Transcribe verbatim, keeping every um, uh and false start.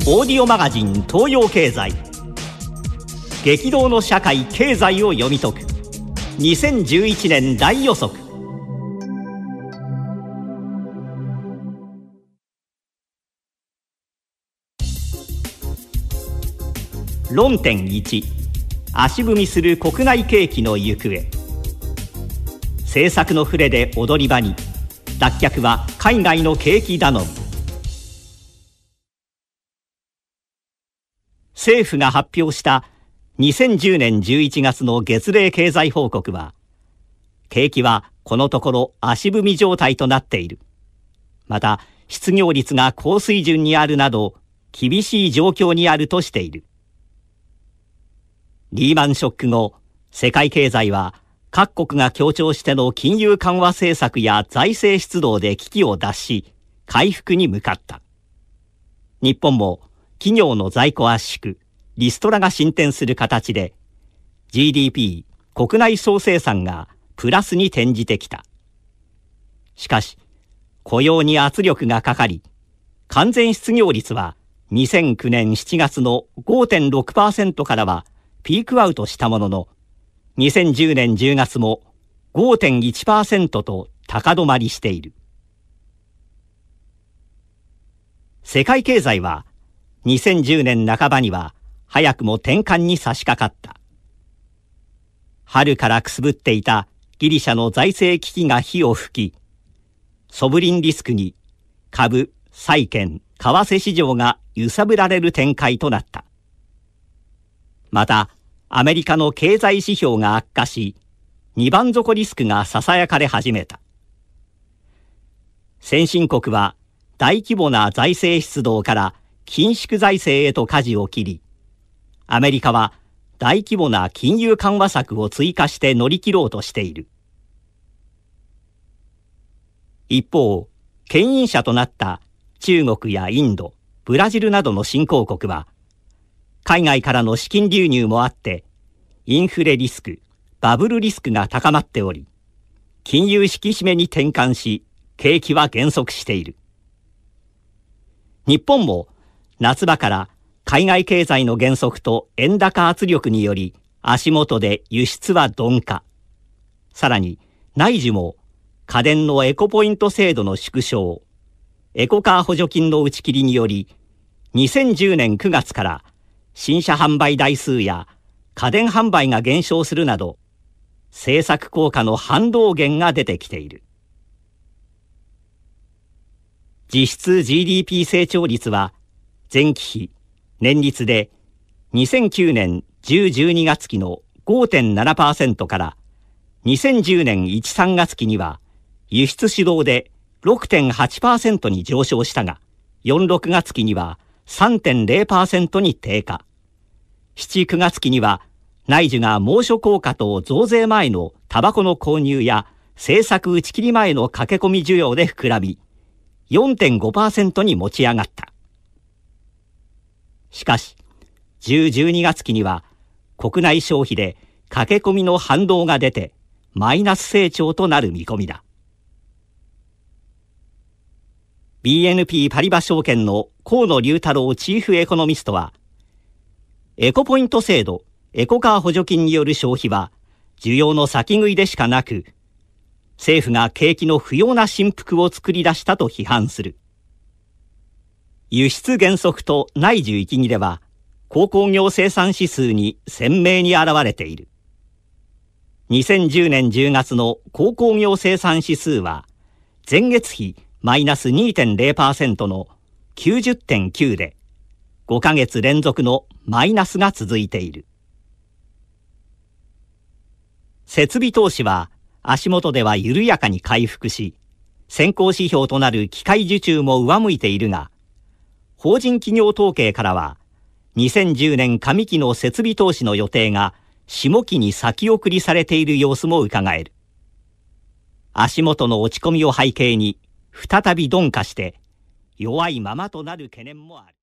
オーディオマガジン東洋経済、激動の社会経済を読み解くにせんじゅういちねん大予測。論点いち、足踏みする国内景気の行方。政策の触れで踊り場に、脱却は海外の景気頼み。政府が発表したにせんじゅうねんじゅういちがつの月例経済報告は、景気はこのところ足踏み状態となっている。また失業率が高水準にあるなど厳しい状況にあるとしている。リーマンショック後、世界経済は各国が協調しての金融緩和政策や財政出動で危機を脱し、回復に向かった。日本も企業の在庫圧縮、リストラが進展する形で ジーディーピー 国内総生産がプラスに転じてきた。しかし雇用に圧力がかかり、完全失業率はにせんきゅうねんしちがつの ごてんろくパーセント からはピークアウトしたものの、にせんじゅうねんじゅうがつも ごてんいちパーセント と高止まりしている。世界経済はにせんじゅうねんなかばには早くも転換に差し掛かった。春からくすぶっていたギリシャの財政危機が火を吹き、ソブリンリスクに株、債券、為替市場が揺さぶられる展開となった。またアメリカの経済指標が悪化し、二番底リスクがささやかれ始めた。先進国は大規模な財政出動から緊縮財政へと舵を切り、アメリカは大規模な金融緩和策を追加して乗り切ろうとしている。一方、牽引者となった中国やインド、ブラジルなどの新興国は、海外からの資金流入もあって、インフレリスク、バブルリスクが高まっており、金融引き締めに転換し、景気は減速している。日本も夏場から海外経済の減速と円高圧力により、足元で輸出は鈍化。さらに内需も家電のエコポイント制度の縮小、エコカー補助金の打ち切りにより、にせんじゅうねんくがつから新車販売台数や家電販売が減少するなど、政策効果の反動減が出てきている。実質 ジーディーピー 成長率は前期比年率でにせんきゅうねんじゅう、じゅうにがつ期の ごてんななパーセント からにせんじゅうねんいち、さんがつ期には輸出主導で ろくてんはちパーセント に上昇したが、よん、ろくがつ期には さんてんゼロパーセント に低下。しち、くがつ期には内需が猛暑効果と増税前のタバコの購入や政策打ち切り前の駆け込み需要で膨らみ、よんてんごパーセント に持ち上がった。しかし、じゅう、じゅうにがつ期には国内消費で駆け込みの反動が出てマイナス成長となる見込みだ。ビーエヌピー パリバ証券の河野龍太郎チーフエコノミストは、エコポイント制度、エコカー補助金による消費は需要の先食いでしかなく、政府が景気の不要な振幅を作り出したと批判する。輸出減速と内需息切れは鉱工業生産指数に鮮明に現れている。にせんじゅうねんじゅうがつの鉱工業生産指数は前月比マイナス にてんゼロパーセント の きゅうじゅってんきゅう でごかげつ連続のマイナスが続いている。設備投資は足元では緩やかに回復し、先行指標となる機械受注も上向いているが、法人企業統計からはにせんじゅうねん上期の設備投資の予定が下期に先送りされている様子も伺える。足元の落ち込みを背景に再び鈍化して弱いままとなる懸念もある。